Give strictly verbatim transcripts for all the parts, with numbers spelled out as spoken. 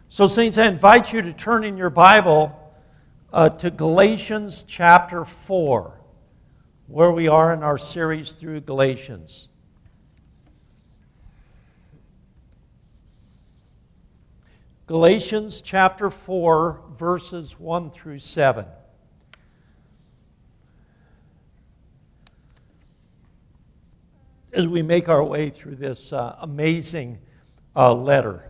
So, Saints, I invite you to turn in your Bible uh, to Galatians chapter four, where we are in our series through Galatians. Galatians chapter four, verses one through seven. As we make our way through this uh, amazing uh, letter.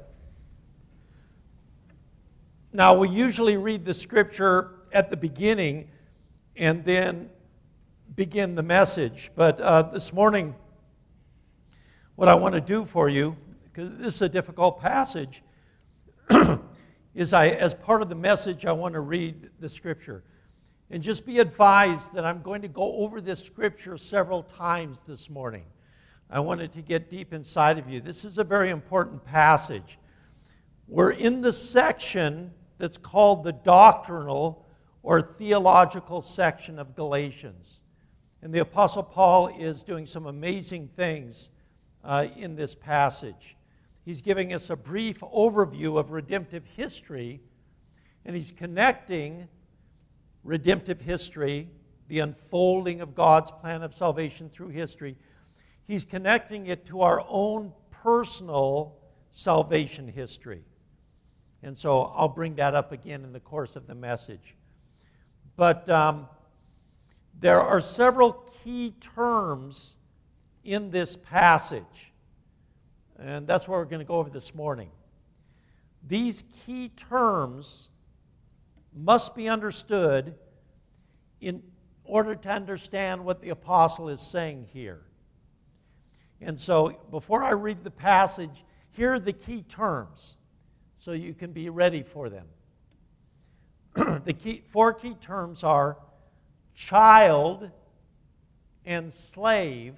Now, we usually read the scripture at the beginning and then begin the message. But uh, this morning, what I want to do for you, because this is a difficult passage, is I, as part of the message, I want to read the scripture. And just be advised that I'm going to go over this scripture several times this morning. I wanted to get deep inside of you. This is a very important passage. We're in the section that's called the doctrinal or theological section of Galatians. And the Apostle Paul is doing some amazing things uh, in this passage. He's giving us a brief overview of redemptive history, and he's connecting redemptive history, the unfolding of God's plan of salvation through history. He's connecting it to our own personal salvation history. And so I'll bring that up again in the course of the message. But um, there are several key terms in this passage. And that's what we're going to go over this morning. These key terms must be understood in order to understand what the apostle is saying here. And so before I read the passage, here are the key terms, so you can be ready for them. The key, four key terms are child and slave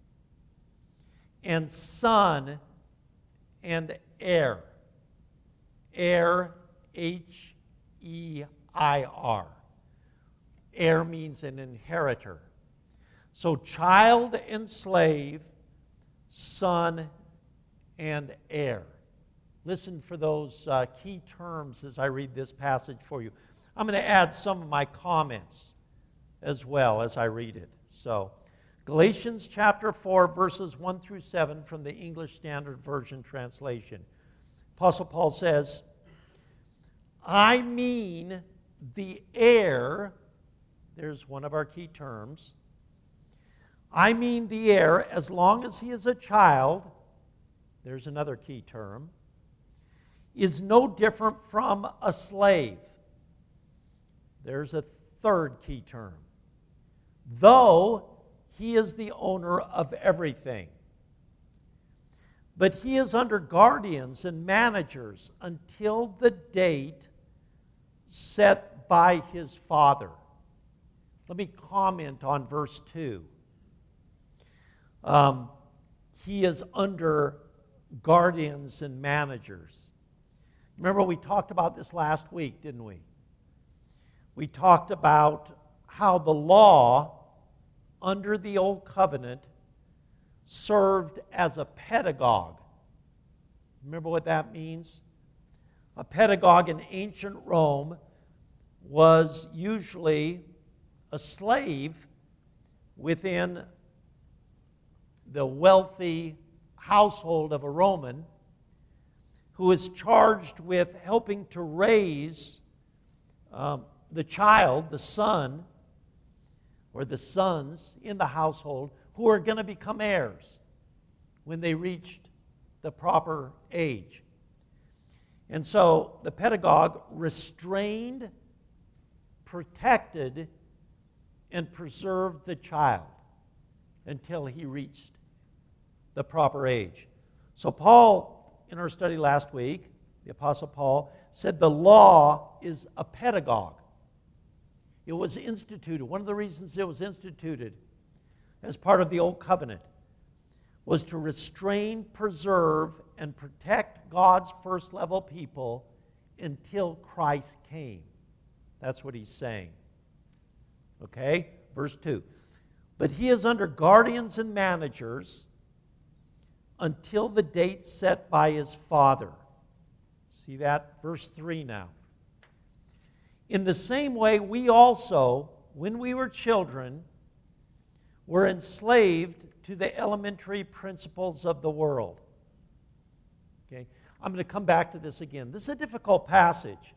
and son and heir. Heir, H E I R. Heir means an inheritor. So child and slave, son and heir. Listen for those uh, key terms as I read this passage for you. I'm going to add some of my comments as well as I read it. So, Galatians chapter four, verses one through seven from the English Standard Version translation. Apostle Paul says, I mean the heir, there's one of our key terms. I mean the heir, as long as he is a child, there's another key term, is no different from a slave. There's a third key term. Though he is the owner of everything. But he is under guardians and managers until the date set by his father. Let me comment on verse two. Um, he is under guardians and managers. Remember, we talked about this last week, didn't we? We talked about how the law under the Old Covenant served as a pedagogue. Remember what that means? A pedagogue in ancient Rome was usually a slave within the wealthy household of a Roman, who is charged with helping to raise um, the child, the son, or the sons in the household, who are going to become heirs when they reached the proper age. And so the pedagogue restrained, protected, and preserved the child until he reached the proper age. So Paul, in our study last week, the Apostle Paul said the law is a pedagogue. It was instituted. One of the reasons it was instituted as part of the Old Covenant was to restrain, preserve, and protect God's first level people until Christ came. That's what he's saying. Okay? Verse two. But he is under guardians and managers until the date set by his father. See that? Verse three now. In the same way, we also, when we were children, were enslaved to the elementary principles of the world. Okay? I'm going to come back to this again. This is a difficult passage.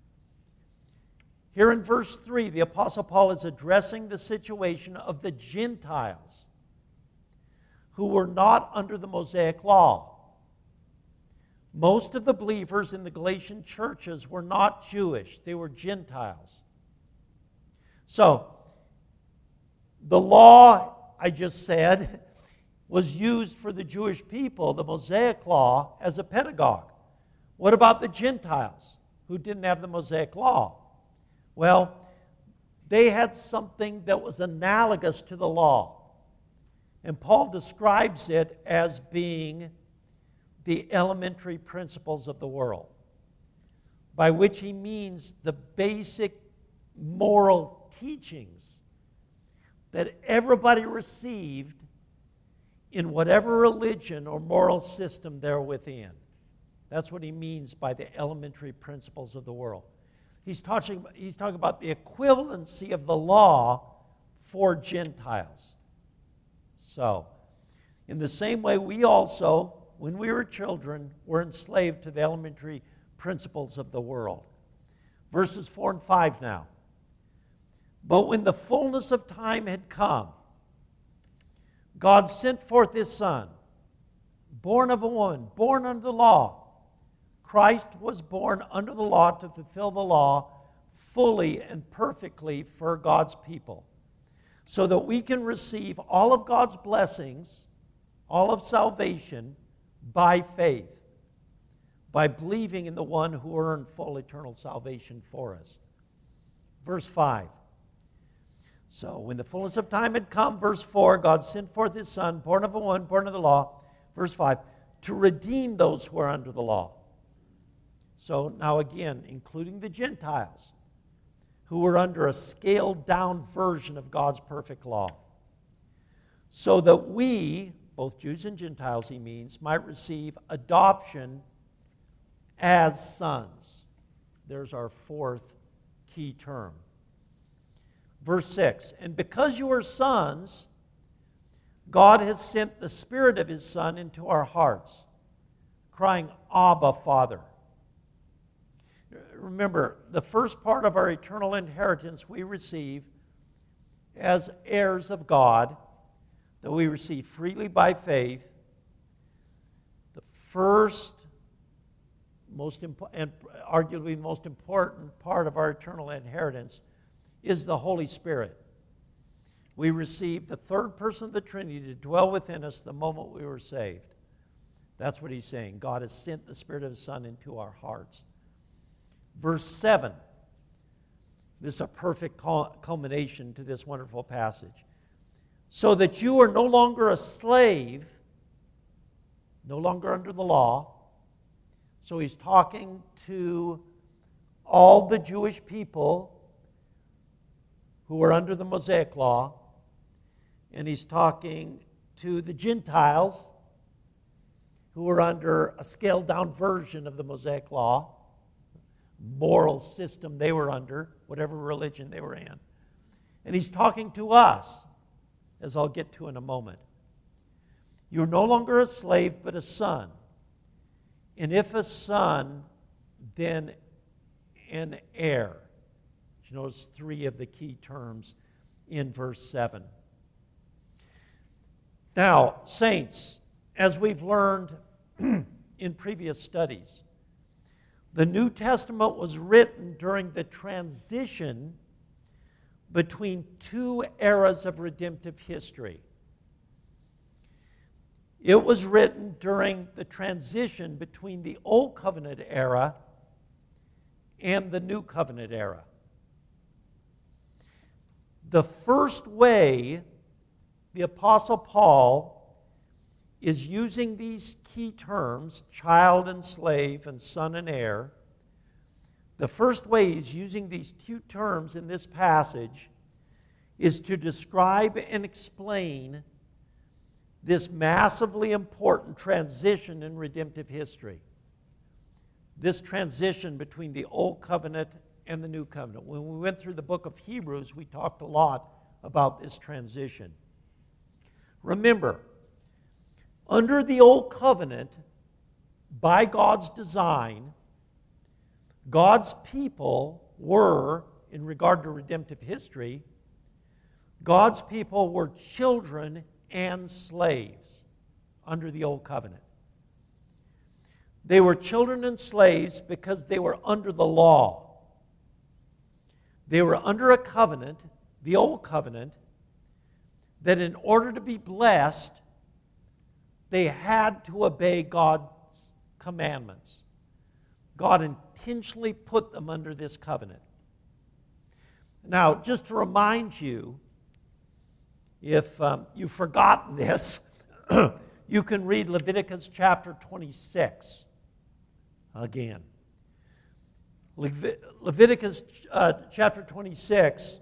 Here in verse three, the Apostle Paul is addressing the situation of the Gentiles who were not under the Mosaic law. Most of the believers in the Galatian churches were not Jewish. They were Gentiles. So, the law, I just said, was used for the Jewish people, the Mosaic law, as a pedagogue. What about the Gentiles who didn't have the Mosaic law? Well, they had something that was analogous to the law. And Paul describes it as being the elementary principles of the world, by which he means the basic moral teachings that everybody received in whatever religion or moral system they're within. That's what he means by the elementary principles of the world. He's talking, he's talking about the equivalency of the law for Gentiles. So, in the same way, we also, when we were children, were enslaved to the elementary principles of the world. Verses four and five now. But when the fullness of time had come, God sent forth His Son, born of a woman, born under the law. Christ was born under the law to fulfill the law fully and perfectly for God's people, so that we can receive all of God's blessings, all of salvation, by faith, by believing in the one who earned full eternal salvation for us. Verse five. So, when the fullness of time had come, verse four, God sent forth His Son, born of a woman, born of the law, verse five, to redeem those who are under the law. So, now again, including the Gentiles, who were under a scaled-down version of God's perfect law, so that we, both Jews and Gentiles, he means, might receive adoption as sons. There's our fourth key term. Verse six, and because you are sons, God has sent the Spirit of His Son into our hearts, crying, Abba, Father. Remember, the first part of our eternal inheritance we receive as heirs of God, that we receive freely by faith. The first, most impo- and arguably the most important part of our eternal inheritance is the Holy Spirit. We receive the third person of the Trinity to dwell within us the moment we were saved. That's what he's saying. God has sent the Spirit of His Son into our hearts. Verse seven. This is a perfect culmination to this wonderful passage. So that you are no longer a slave, no longer under the law. So he's talking to all the Jewish people who were under the Mosaic law, and he's talking to the Gentiles who were under a scaled-down version of the Mosaic law, moral system they were under, whatever religion they were in. And he's talking to us, as I'll get to in a moment. You're no longer a slave, but a son. And if a son, then an heir. You notice three of the key terms in verse seven. Now, saints, as we've learned in previous studies, the New Testament was written during the transition between two eras of redemptive history. It was written during the transition between the Old Covenant era and the New Covenant era. The first way the Apostle Paul is using these key terms, child and slave and son and heir, the first way he's using these two terms in this passage is to describe and explain this massively important transition in redemptive history. this transition between the Old Covenant and the New Covenant. When we went through the book of Hebrews, we talked a lot about this transition. Remember, under the Old Covenant, by God's design, God's people were, in regard to redemptive history, God's people were children and slaves under the Old Covenant. They were children and slaves because they were under the law. They were under a covenant, the Old Covenant, that in order to be blessed, they had to obey God's commandments. God intentionally put them under this covenant. Now, just to remind you, if um, you've forgotten this, you can read Leviticus chapter twenty-six again. Levit- Leviticus uh, chapter twenty-six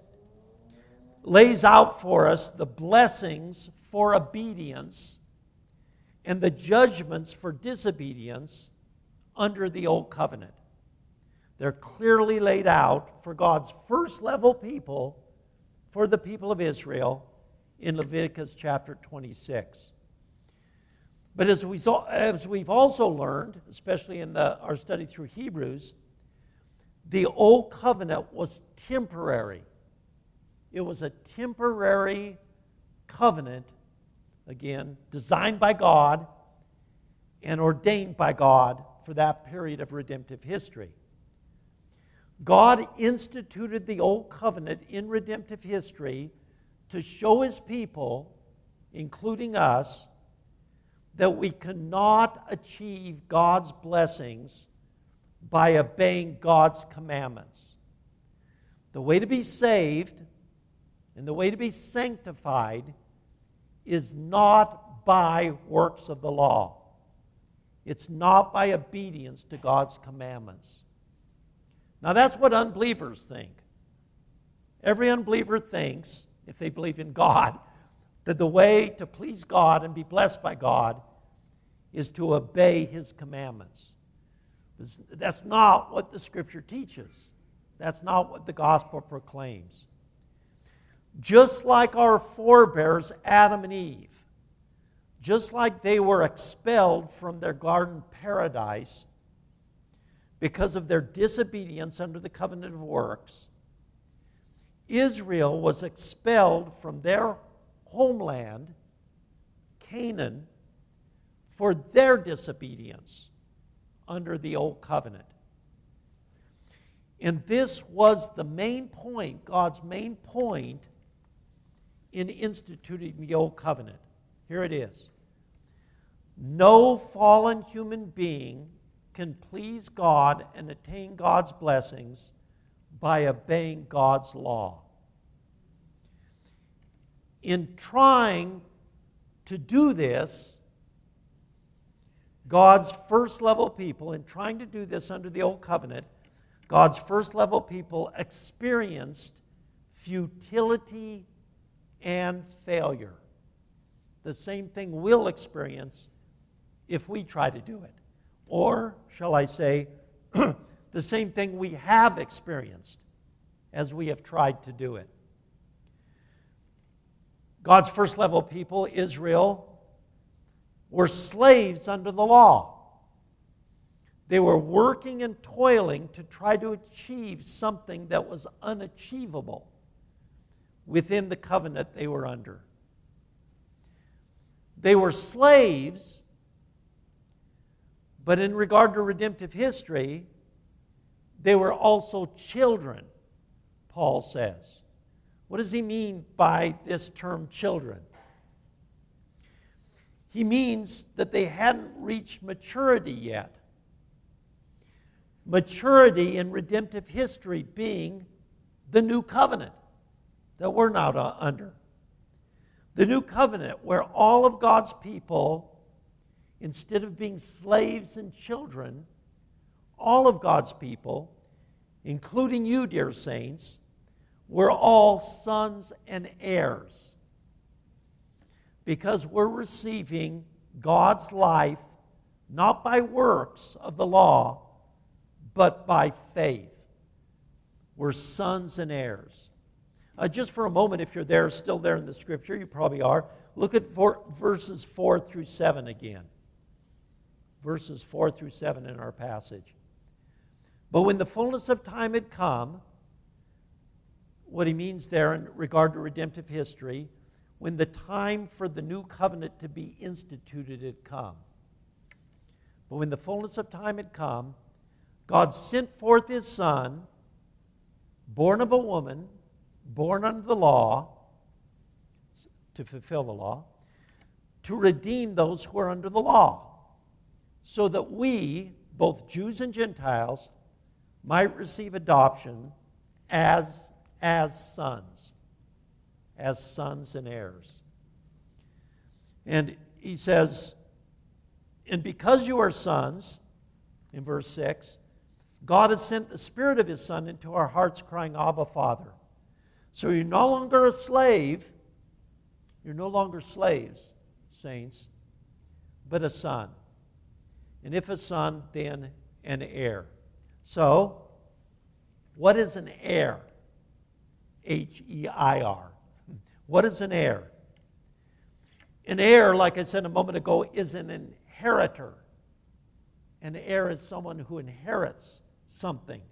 lays out for us the blessings for obedience and the judgments for disobedience under the Old Covenant. They're clearly laid out for God's first level people, for the people of Israel, in Leviticus chapter twenty-six. But as, we saw, as we've also learned, especially in the, our study through Hebrews, the Old Covenant was temporary. It was a temporary covenant, again, designed by God and ordained by God for that period of redemptive history. God instituted the Old Covenant in redemptive history to show His people, including us, that we cannot achieve God's blessings by obeying God's commandments. The way to be saved and the way to be sanctified is not by works of the law. It's not by obedience to God's commandments. Now that's what unbelievers think. Every unbeliever thinks, if they believe in God, that the way to please God and be blessed by God is to obey His commandments. That's not what the Scripture teaches. That's not what the gospel proclaims. Just like our forebears, Adam and Eve, just like they were expelled from their garden paradise because of their disobedience under the covenant of works, Israel was expelled from their homeland, Canaan, for their disobedience under the Old Covenant. And this was the main point, God's main point in instituting the Old Covenant. Here it is. No fallen human being can please God and attain God's blessings by obeying God's law. In trying to do this, God's first level people, in trying to do this under the Old Covenant, God's first level people experienced futility and failure. The same thing we'll experience if we try to do it. Or, shall I say, the same thing we have experienced as we have tried to do it. God's first level people, Israel, were slaves under the law. They were working and toiling to try to achieve something that was unachievable within the covenant they were under. They were slaves, but in regard to redemptive history, they were also children, Paul says. What does he mean by this term children? He means that they hadn't reached maturity yet. Maturity in redemptive history being the new covenant that we're now under. The new covenant where all of God's people, instead of being slaves and children, all of God's people, including you, dear saints, we're all sons and heirs. Because we're receiving God's life not by works of the law, but by faith. We're sons and heirs. Uh, just for a moment, if you're there, still there in the Scripture, you probably are, look at four, verses four through seven again. Verses four through seven in our passage. But when the fullness of time had come, what he means there in regard to redemptive history, when the time for the new covenant to be instituted had come. But when the fullness of time had come, God sent forth his Son, born of a woman, born under the law, to fulfill the law, to redeem those who are under the law, so that we, both Jews and Gentiles, might receive adoption as, as sons, as sons and heirs. And he says, and because you are sons, in verse six, God has sent the Spirit of his Son into our hearts, crying, Abba, Father. So you're no longer a slave. You're no longer slaves, saints, but a son. And if a son, then an heir. So, what is an heir? H E I R. What is an heir? An heir, like I said a moment ago, is an inheritor. An heir is someone who inherits something.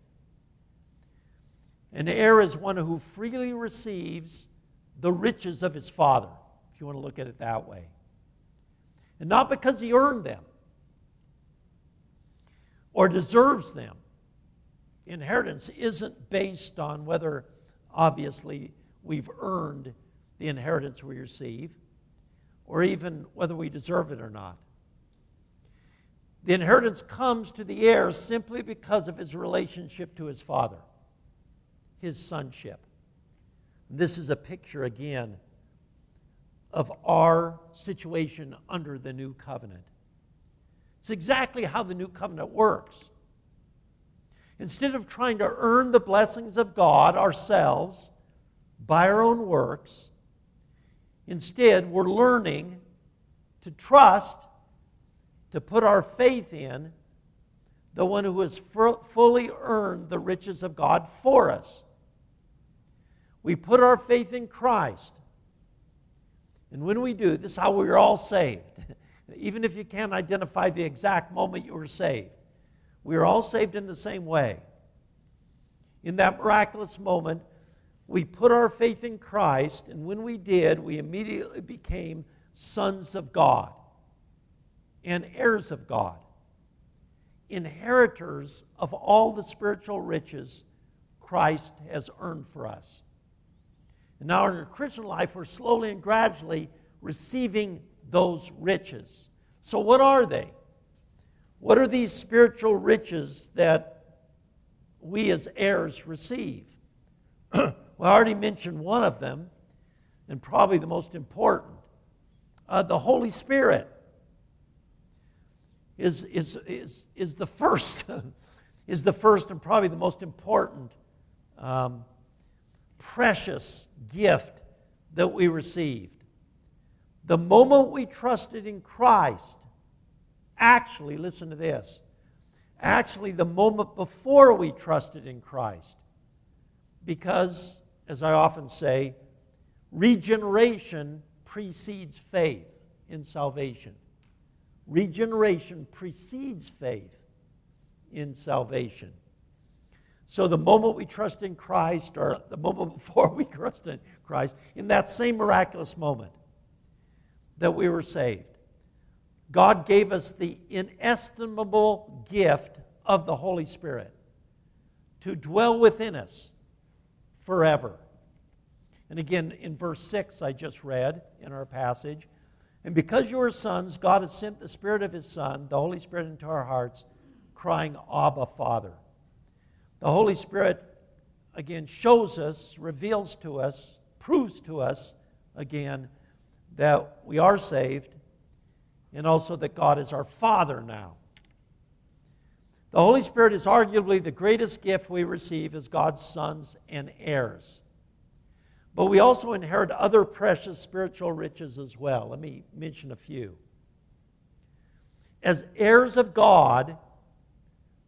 An heir is one who freely receives the riches of his father, if you want to look at it that way. And not because he earned them or deserves them. Inheritance isn't based on whether, obviously, we've earned the inheritance we receive, or even whether we deserve it or not. The inheritance comes to the heir simply because of his relationship to his father, his sonship. This is a picture, again, of our situation under the new covenant. It's exactly how the new covenant works. Instead of trying to earn the blessings of God ourselves by our own works, instead we're learning to trust, to put our faith in the one who has fully earned the riches of God for us. We put our faith in Christ. And when we do, this is how we are all saved. Even if you can't identify the exact moment you were saved, we are all saved in the same way. In that miraculous moment, we put our faith in Christ, and when we did, we immediately became sons of God and heirs of God, inheritors of all the spiritual riches Christ has earned for us. And now in our Christian life, we're slowly and gradually receiving those riches. So what are they? What are these spiritual riches that we as heirs receive? Well, I already mentioned one of them, and probably the most important. Uh, the Holy Spirit is, is, is, is the first, is the first and probably the most important um, precious gift that we received. The moment we trusted in Christ, actually, listen to this, actually the moment before we trusted in Christ, because, as I often say, regeneration precedes faith in salvation. Regeneration precedes faith in salvation. So the moment we trust in Christ, or the moment before we trust in Christ, in that same miraculous moment that we were saved, God gave us the inestimable gift of the Holy Spirit to dwell within us forever. And again, in verse six I just read in our passage, and because you are sons, God has sent the Spirit of his Son, the Holy Spirit, into our hearts, crying, Abba, Father. The Holy Spirit, again, shows us, reveals to us, proves to us, again, that we are saved, and also that God is our Father now. The Holy Spirit is arguably the greatest gift we receive as God's sons and heirs. But we also inherit other precious spiritual riches as well. Let me mention a few. As heirs of God,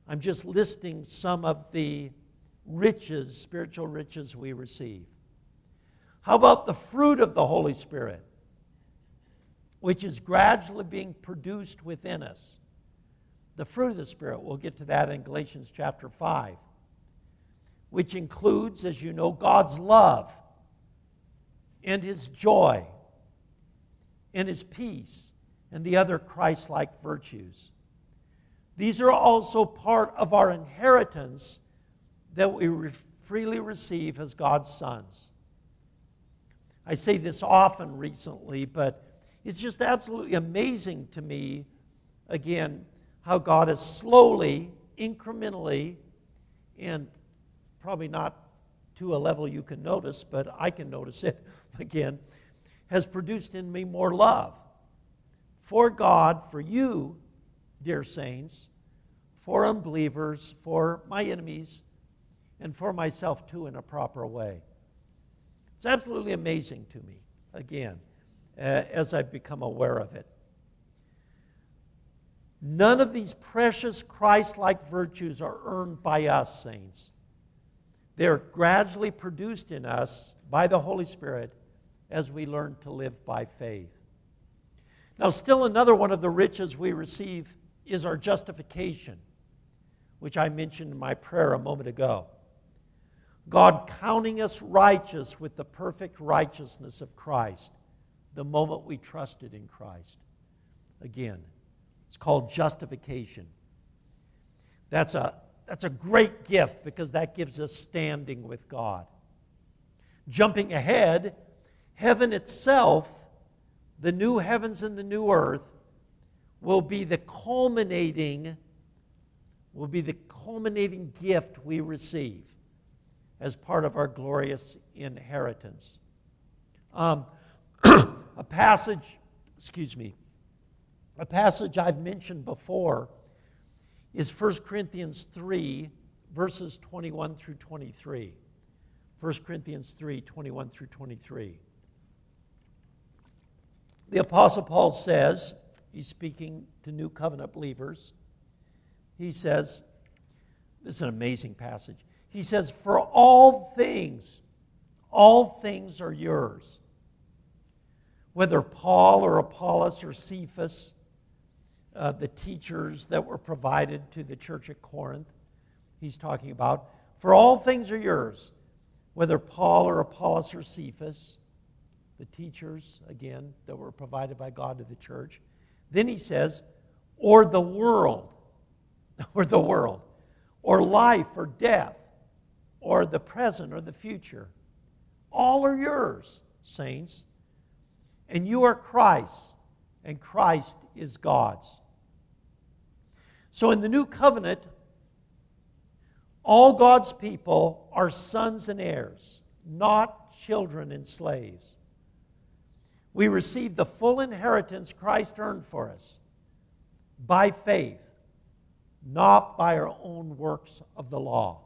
I'm just listing some of the riches, spiritual riches we receive. How about the fruit of the Holy Spirit, which is gradually being produced within us? The fruit of the Spirit, we'll get to that in Galatians chapter five, which includes, as you know, God's love and His joy and His peace and the other Christ-like virtues. These are also part of our inheritance that we re- freely receive as God's sons. I say this often recently, but it's just absolutely amazing to me, again, how God has slowly, incrementally, and probably not to a level you can notice, but I can notice it again, has produced in me more love for God, for you, dear saints, for unbelievers, for my enemies, and for myself too in a proper way. It's absolutely amazing to me, again, uh, as I've become aware of it. None of these precious Christ-like virtues are earned by us, saints. They are gradually produced in us by the Holy Spirit as we learn to live by faith. Now, still another one of the riches we receive is our justification, which I mentioned in my prayer a moment ago. God counting us righteous with the perfect righteousness of Christ the moment we trusted in Christ. Again, it's called justification. That's a, that's a great gift because that gives us standing with God. Jumping ahead, heaven itself, the new heavens and the new earth, will be the culminating, will be the culminating gift we receive as part of our glorious inheritance. Um, a passage, excuse me, a passage I've mentioned before is First Corinthians three, verses twenty-one through twenty-three. First Corinthians three, twenty-one through twenty-three. The Apostle Paul says, he's speaking to New Covenant believers, he says, this is an amazing passage. He says, for all things, all things are yours. Whether Paul or Apollos or Cephas, uh, the teachers that were provided to the church at Corinth, he's talking about, for all things are yours. Whether Paul or Apollos or Cephas, the teachers, again, that were provided by God to the church. Then he says, or the world, or the world, or life or death, or the present or the future. All are yours, saints. And you are Christ's, and Christ is God's. So in the new covenant, all God's people are sons and heirs, not children and slaves. We receive the full inheritance Christ earned for us by faith, not by our own works of the law.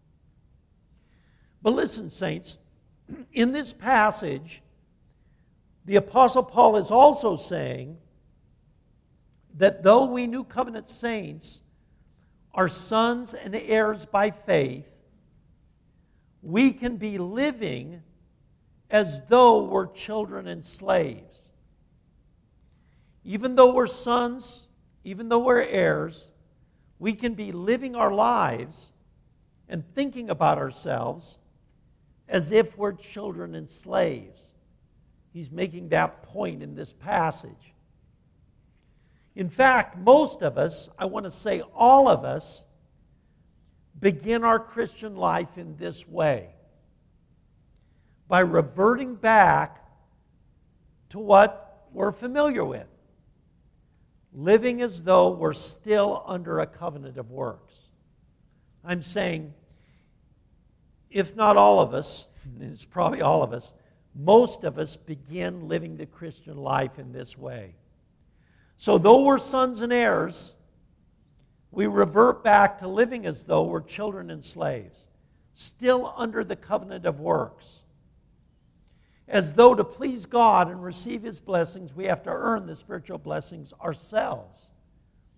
But listen, saints, in this passage, the Apostle Paul is also saying that though we New Covenant saints are sons and heirs by faith, we can be living as though we're children and slaves. Even though we're sons, even though we're heirs, we can be living our lives and thinking about ourselves as if we're children and slaves. He's making that point in this passage. In fact, most of us, I want to say all of us, begin our Christian life in this way, by reverting back to what we're familiar with, living as though we're still under a covenant of works. I'm saying, if not all of us, and it's probably all of us, most of us begin living the Christian life in this way. So though we're sons and heirs, we revert back to living as though we're children and slaves, still under the covenant of works. As though to please God and receive His blessings, we have to earn the spiritual blessings ourselves.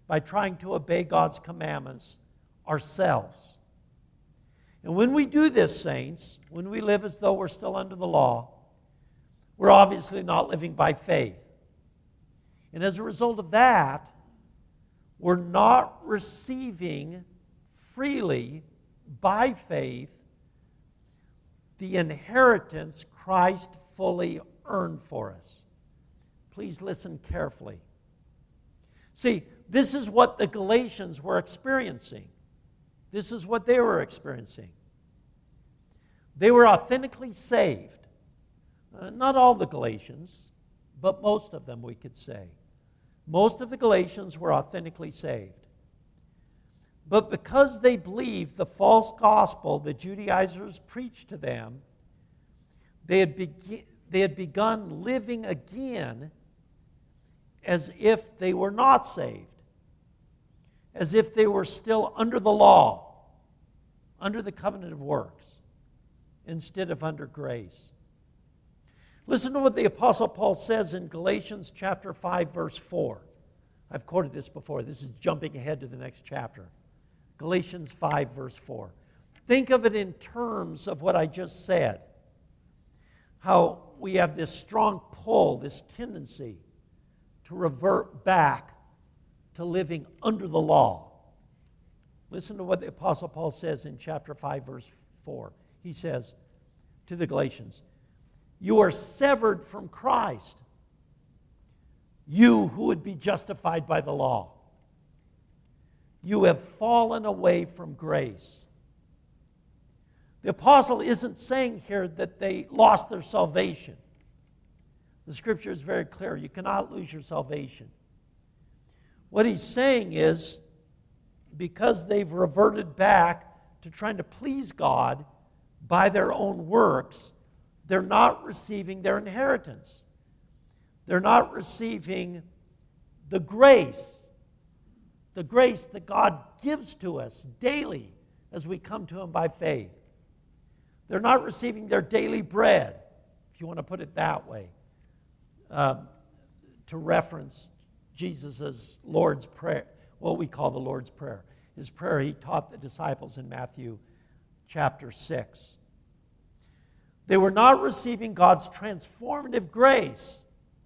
by trying to obey God's commandments ourselves. And when we do this, saints, when we live as though we're still under the law, we're obviously not living by faith. And as a result of that, we're not receiving freely by faith the inheritance Christ fully earned for us. Please listen carefully. See, this is what the Galatians were experiencing. This is what they were experiencing. They were authentically saved. Uh, not all the Galatians, but most of them, we could say. Most of the Galatians were authentically saved. But because they believed the false gospel the Judaizers preached to them, they had, be- they had begun living again as if they were not saved, as if they were still under the law, under the covenant of works, instead of under grace. Listen to what the Apostle Paul says in Galatians chapter five, verse four. I've quoted this before. This is jumping ahead to the next chapter. Galatians five, verse four. Think of it in terms of what I just said. How we have this strong pull, this tendency to revert back to living under the law. Listen to what the Apostle Paul says in chapter five, verse four. He says to the Galatians, "You are severed from Christ, you who would be justified by the law. You have fallen away from grace." The apostle isn't saying here that they lost their salvation. The scripture is very clear. You cannot lose your salvation. What he's saying is, because they've reverted back to trying to please God by their own works, they're not receiving their inheritance. They're not receiving the grace, the grace that God gives to us daily as we come to Him by faith. They're not receiving their daily bread, if you want to put it that way, um, to reference Jesus' Lord's Prayer, what we call the Lord's Prayer. His prayer He taught the disciples in Matthew chapter six. They were not receiving God's transformative grace.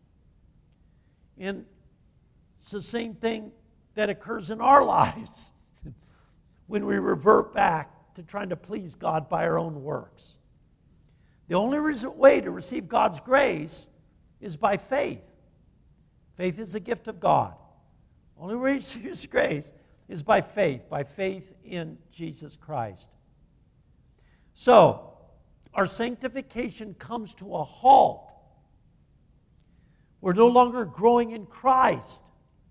And it's the same thing that occurs in our lives when we revert back to trying to please God by our own works. The only reason, way to receive God's grace is by faith. Faith is a gift of God. Only way to receive His grace is by faith, by faith in Jesus Christ. So, our sanctification comes to a halt. We're no longer growing in Christ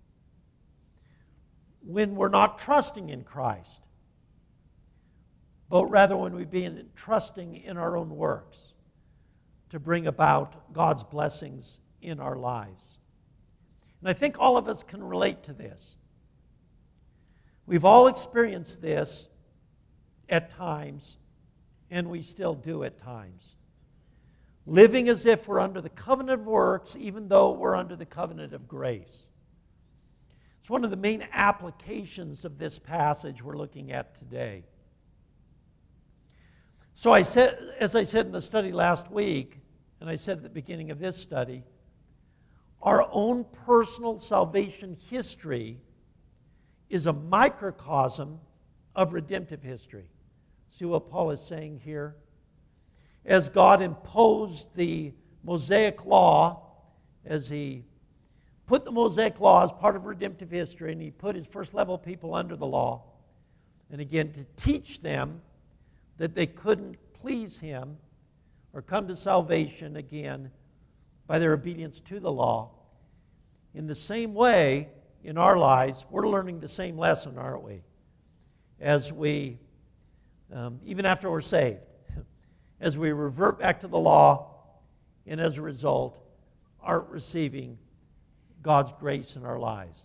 when we're not trusting in Christ, but rather when we begin trusting in our own works to bring about God's blessings in our lives. And I think all of us can relate to this. We've all experienced this at times, and we still do at times. Living as if we're under the covenant of works, even though we're under the covenant of grace. It's one of the main applications of this passage we're looking at today. So I said, as I said in the study last week, and I said at the beginning of this study, our own personal salvation history is a microcosm of redemptive history. See what Paul is saying here? As God imposed the Mosaic law, as He put the Mosaic law as part of redemptive history, and He put His first level people under the law, and again to teach them that they couldn't please Him or come to salvation again by their obedience to the law. In the same way, in our lives, we're learning the same lesson, aren't we? As we, um, even after we're saved, as we revert back to the law, and as a result, aren't receiving God's grace in our lives.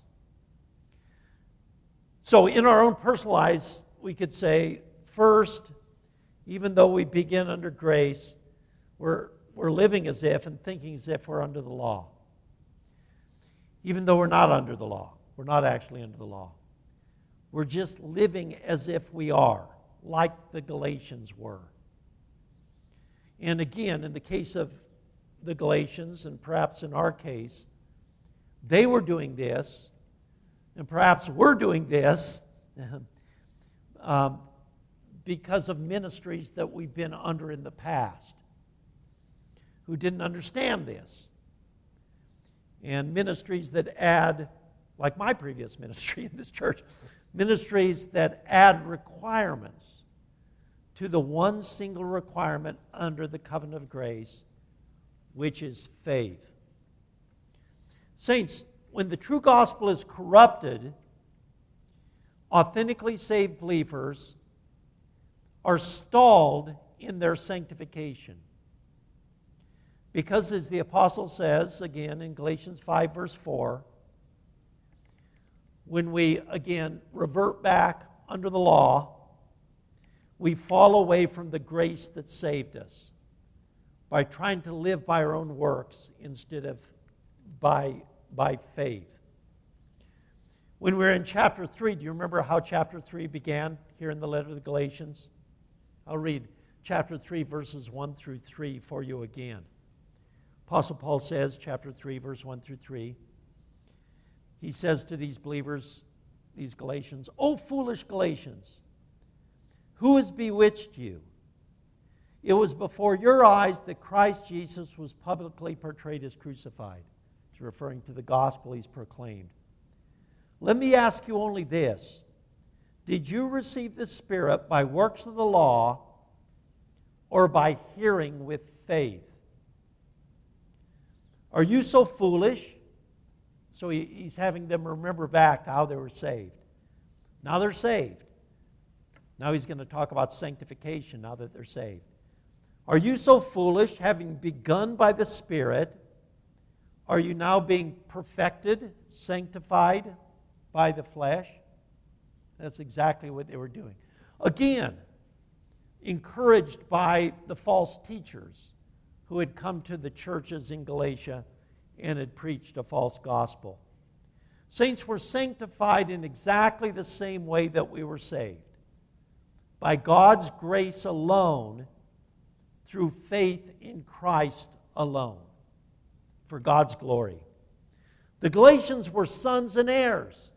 So in our own personal lives, we could say, first, even though we begin under grace, we're, we're living as if and thinking as if we're under the law. Even though we're not under the law. we're not actually under the law. We're just living as if we are, like the Galatians were. And again, in the case of the Galatians, and perhaps in our case, they were doing this, and perhaps we're doing this um, because of ministries that we've been under in the past who didn't understand this. And ministries that add, like my previous ministry in this church, ministries that add requirements to the one single requirement under the covenant of grace, which is faith. Saints, when the true gospel is corrupted, authentically saved believers are stalled in their sanctification. Because, as the apostle says, again, in Galatians five, verse four, when we, again, revert back under the law, we fall away from the grace that saved us by trying to live by our own works instead of by, by faith. When we were in chapter three, do you remember how chapter three began here in the letter of the Galatians? I'll read chapter three, verses one through three for you again. Apostle Paul says, chapter three, verse one through three, he says to these believers, these Galatians, "O foolish Galatians, who has bewitched you? It was before your eyes that Christ Jesus was publicly portrayed as crucified." He's referring to the gospel he's proclaimed. "Let me ask you only this. Did you receive the Spirit by works of the law or by hearing with faith? Are you so foolish?" So he, he's having them remember back to how they were saved. Now they're saved. Now he's going to talk about sanctification now that they're saved. "Are you so foolish, having begun by the Spirit, are you now being perfected, sanctified by the flesh?" That's exactly what they were doing. Again, encouraged by the false teachers who had come to the churches in Galatia and had preached a false gospel. Saints, were sanctified in exactly the same way that we were saved. By God's grace alone, through faith in Christ alone, for God's glory. The Galatians were sons and heirs,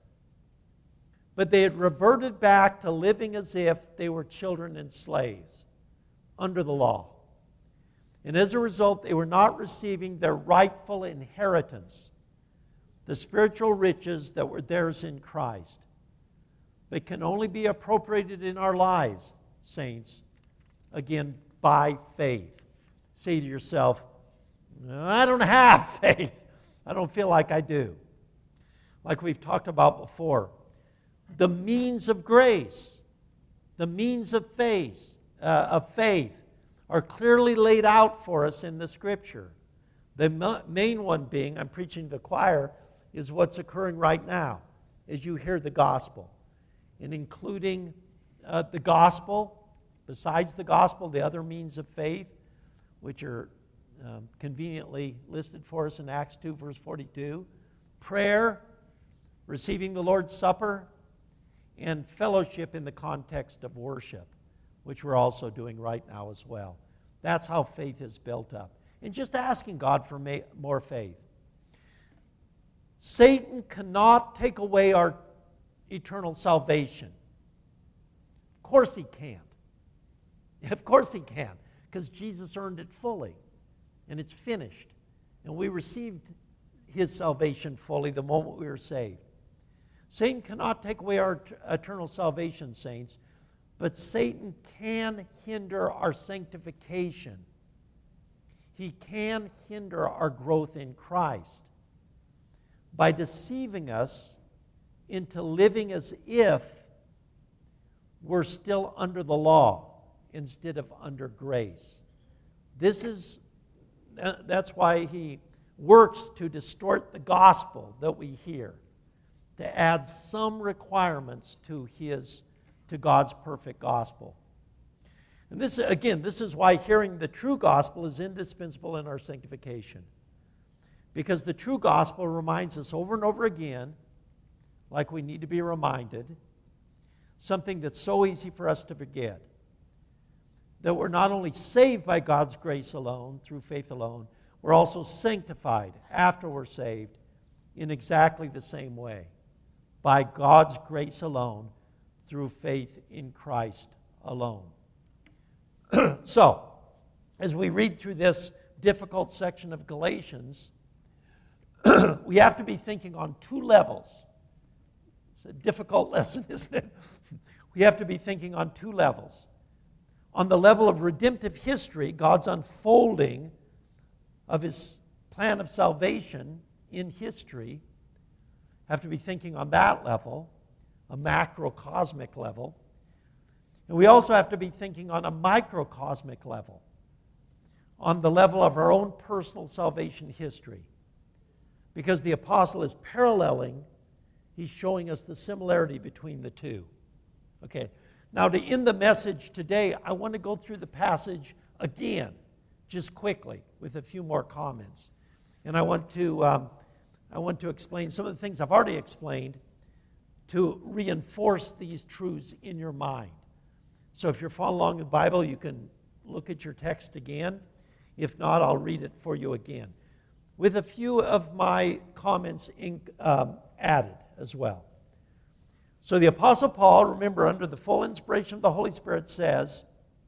but they had reverted back to living as if they were children and slaves under the law. And as a result, they were not receiving their rightful inheritance, the spiritual riches that were theirs in Christ. But can only be appropriated in our lives, saints, again, by faith. Say to yourself, "I don't have faith. I don't feel like I do." Like we've talked about before, the means of grace, the means of faith, uh, of faith, are clearly laid out for us in the Scripture. The main one being, I'm preaching to the choir, is what's occurring right now as you hear the gospel. And including uh, the gospel, besides the gospel, the other means of faith, which are um, conveniently listed for us in Acts two, verse forty-two, prayer, receiving the Lord's Supper, and fellowship in the context of worship, which we're also doing right now as well. That's how faith is built up. And just asking God for ma- more faith. Satan cannot take away our eternal salvation. Of course he can't. Of course he can, because Jesus earned it fully, and it's finished. And we received his salvation fully the moment we were saved. Satan cannot take away our eternal salvation, saints, but Satan can hinder our sanctification. He can hinder our growth in Christ by deceiving us into living as if we're still under the law instead of under grace. This is, that's why he works to distort the gospel that we hear, to add some requirements to his, to God's perfect gospel. And this, again, this is why hearing the true gospel is indispensable in our sanctification. Because the true gospel reminds us over and over again like we need to be reminded, something that's so easy for us to forget, that we're not only saved by God's grace alone, through faith alone, we're also sanctified after we're saved in exactly the same way, by God's grace alone, through faith in Christ alone. So, as we read through this difficult section of Galatians, we have to be thinking on two levels. It's a difficult lesson, isn't it? We have to be thinking on two levels. On the level of redemptive history, God's unfolding of His plan of salvation in history, have to be thinking on that level, a macrocosmic level. And we also have to be thinking on a microcosmic level, on the level of our own personal salvation history. Because the apostle is paralleling, he's showing us the similarity between the two. Okay, now to end the message today, I want to go through the passage again, just quickly, with a few more comments. And I want to, um, I want to explain some of the things I've already explained to reinforce these truths in your mind. So if you're following along in the Bible, you can look at your text again. If not, I'll read it for you again, with a few of my comments in, um, added as well. So the Apostle Paul, remember, under the full inspiration of the Holy Spirit, says,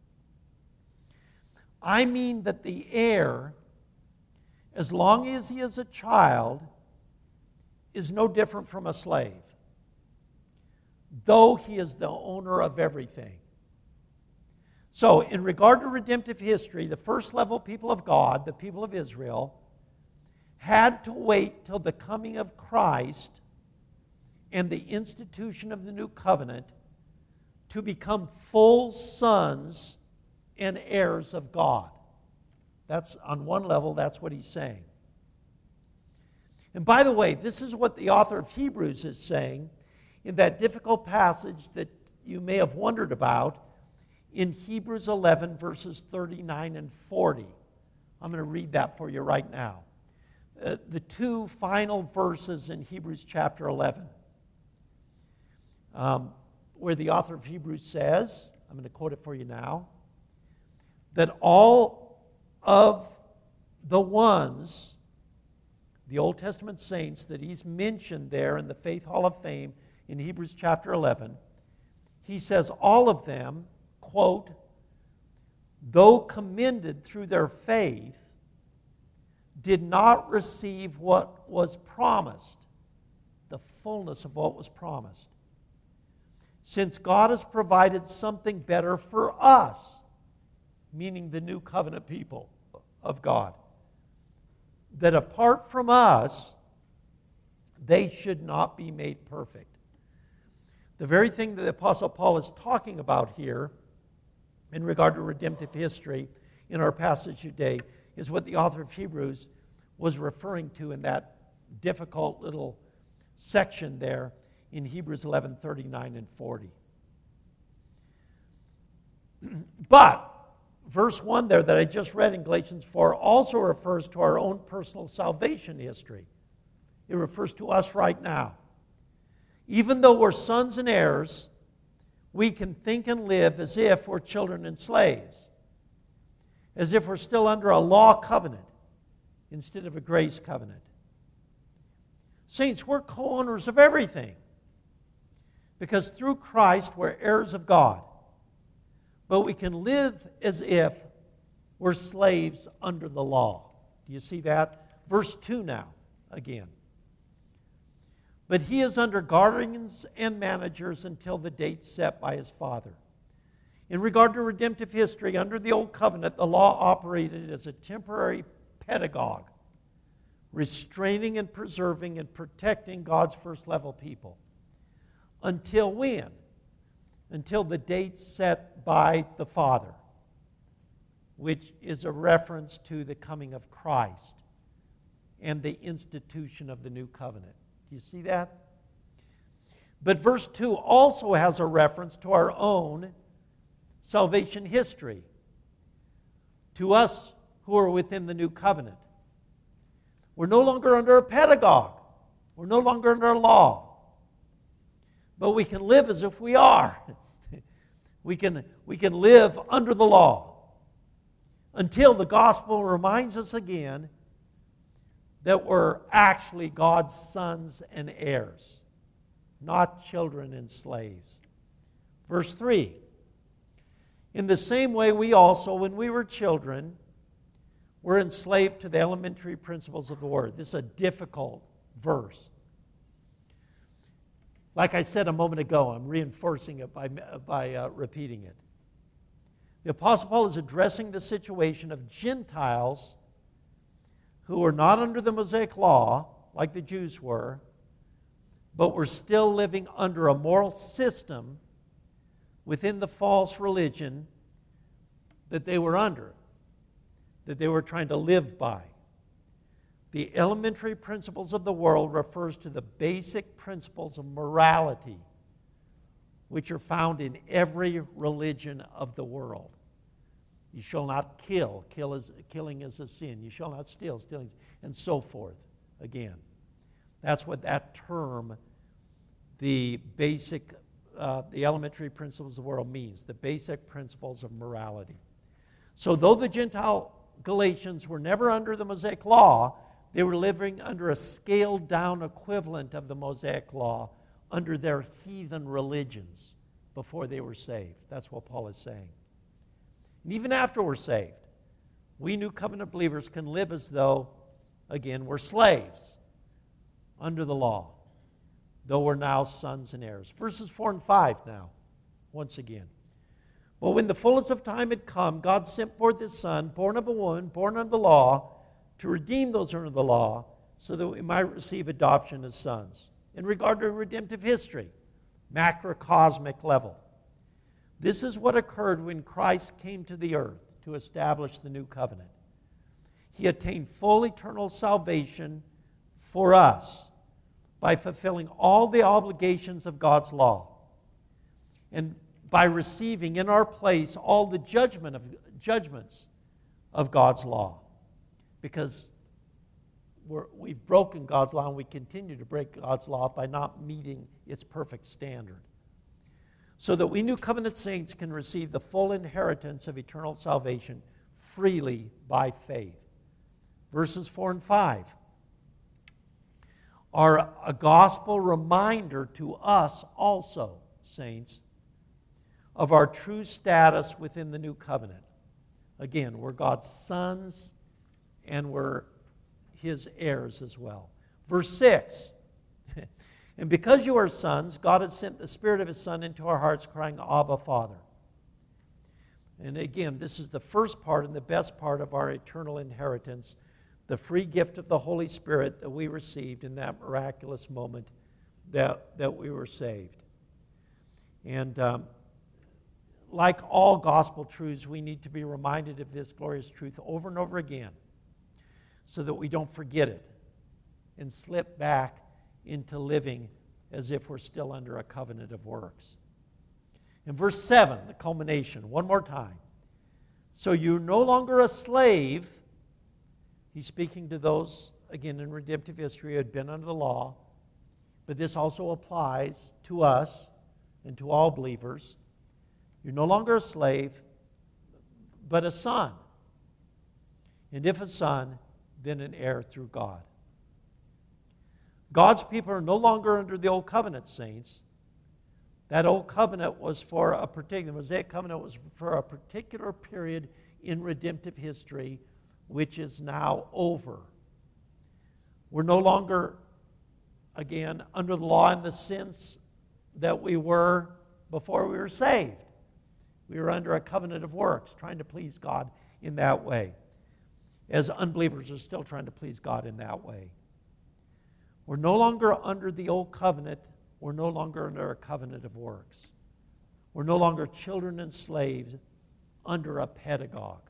I mean that the heir, as long as he is a child, is no different from a slave, though he is the owner of everything. So, in regard to redemptive history, the first level people of God, the people of Israel, had to wait till the coming of Christ and the institution of the new covenant to become full sons and heirs of God. That's, on one level, that's what he's saying. And by the way, this is what the author of Hebrews is saying in that difficult passage that you may have wondered about in Hebrews eleven, verses thirty-nine and forty. I'm going to read that for you right now. Uh, the two final verses in Hebrews chapter eleven, um, where the author of Hebrews says, I'm going to quote it for you now, that all of the ones, the Old Testament saints that he's mentioned there in the Faith Hall of Fame in Hebrews chapter eleven, he says all of them, quote, though commended through their faith, did not receive what was promised, the fullness of what was promised, since God has provided something better for us, meaning the new covenant people of God, that apart from us, they should not be made perfect. The very thing that the Apostle Paul is talking about here in regard to redemptive history in our passage today is what the author of Hebrews was referring to in that difficult little section there in Hebrews eleven, thirty-nine and forty. But verse one there that I just read in Galatians four also refers to our own personal salvation history. It refers to us right now. Even though we're sons and heirs, we can think and live as if we're children and slaves, as if we're still under a law covenant instead of a grace covenant. Saints, we're co-owners of everything, because through Christ we're heirs of God. But we can live as if we're slaves under the law. Do you see that? Verse two now, again. But he is under guardians and managers until the date set by his Father. In regard to redemptive history, under the Old Covenant, the law operated as a temporary pedagogue, restraining and preserving and protecting God's first level people. Until when? Until the date set by the Father, which is a reference to the coming of Christ and the institution of the new covenant. Do you see that? But verse two also has a reference to our own salvation history, to us who are within the new covenant. We're no longer under a pedagogue. We're no longer under a law. but we can live as if we are. we can, we can live under the law until the gospel reminds us again that we're actually God's sons and heirs, not children and slaves. Verse three, in the same way we also, when we were children, were enslaved to the elementary principles of the world. This is a difficult verse. Like I said a moment ago, I'm reinforcing it by, by uh, repeating it. The Apostle Paul is addressing the situation of Gentiles who were not under the Mosaic law, like the Jews were, but were still living under a moral system within the false religion that they were under, that they were trying to live by. The elementary principles of the world refers to the basic principles of morality, which are found in every religion of the world. You shall not kill. Kill is, killing is a sin. You shall not steal. Stealing, and so forth. Again, that's what that term, the basic, uh, the elementary principles of the world means. The basic principles of morality. So, though the Gentile Galatians were never under the Mosaic law, they were living under a scaled-down equivalent of the Mosaic law under their heathen religions before they were saved. That's what Paul is saying. And even after we're saved, we New Covenant believers can live as though, again, we're slaves under the law, though we're now sons and heirs. Verses four and five now, once again. But when the fullness of time had come, God sent forth His Son, born of a woman, born under the law, to redeem those under the law, so that we might receive adoption as sons. In regard to redemptive history, macrocosmic level, this is what occurred when Christ came to the earth to establish the new covenant. He attained full eternal salvation for us by fulfilling all the obligations of God's law and by receiving in our place all the judgment of, judgments of God's law. Because we're, we've broken God's law and we continue to break God's law by not meeting its perfect standard. So that we New Covenant saints can receive the full inheritance of eternal salvation freely by faith. Verses four and five are a gospel reminder to us also, saints, of our true status within the new covenant. Again, we're God's sons and we're His heirs as well. Verse six, and because you are sons, God has sent the Spirit of His Son into our hearts, crying, Abba, Father. And again, this is the first part and the best part of our eternal inheritance, the free gift of the Holy Spirit that we received in that miraculous moment that, that we were saved. And um, like all gospel truths, we need to be reminded of this glorious truth over and over again so that we don't forget it and slip back into living as if we're still under a covenant of works. In verse seven, the culmination, one more time. So you're no longer a slave. He's speaking to those, again, in redemptive history who had been under the law, but this also applies to us and to all believers. You're no longer a slave, but a son. And if a son, then an heir through God. God's people are no longer under the old covenant, saints. That old covenant was for a particular, the Mosaic covenant was for a particular period in redemptive history, which is now over. We're no longer, again, under the law in the sense that we were before we were saved. We were under a covenant of works, trying to please God in that way, as unbelievers are still trying to please God in that way. We're no longer under the old covenant. We're no longer under a covenant of works. We're no longer children and slaves under a pedagogue.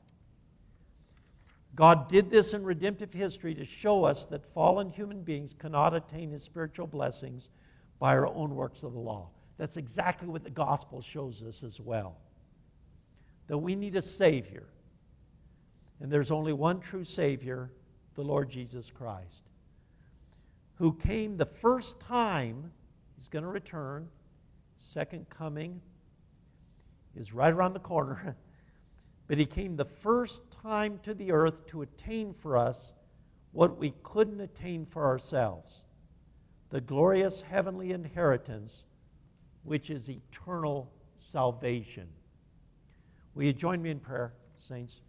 God did this in redemptive history to show us that fallen human beings cannot attain His spiritual blessings by our own works of the law. That's exactly what the gospel shows us as well. That we need a Savior. And there's only one true Savior, the Lord Jesus Christ, who came the first time. He's going to return. second coming is right around the corner. But he came the first time to the earth to attain for us what we couldn't attain for ourselves, the glorious heavenly inheritance, which is eternal salvation. Will you join me in prayer, saints?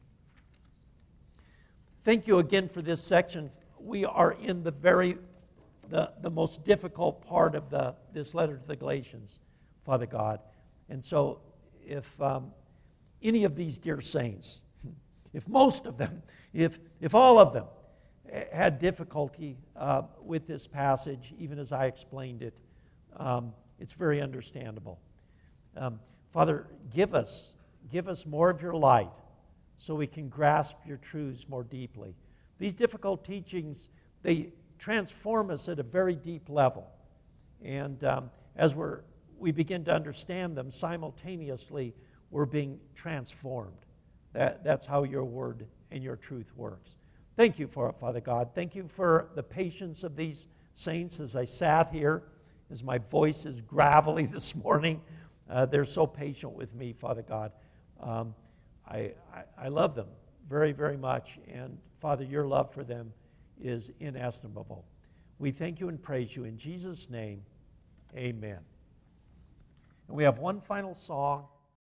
Thank you again for this section. We are in the very, the, the most difficult part of the this letter to the Galatians, Father God. And so if um, any of these dear saints, if most of them, if if all of them had difficulty uh, with this passage, even as I explained it, um, it's very understandable. Um, Father, give us, give us more of your light so we can grasp your truths more deeply. These difficult teachings, they transform us at a very deep level. And um, as we're, we begin to understand them, simultaneously, we're being transformed. That, that's how your word and your truth works. Thank you for it, Father God. Thank you for the patience of these saints as I sat here, as my voice is gravelly this morning. Uh, they're so patient with me, Father God. Um, I, I, I love them very, very much. And, Father, your love for them is inestimable. We thank you and praise you. In Jesus' name, amen. And we have one final song.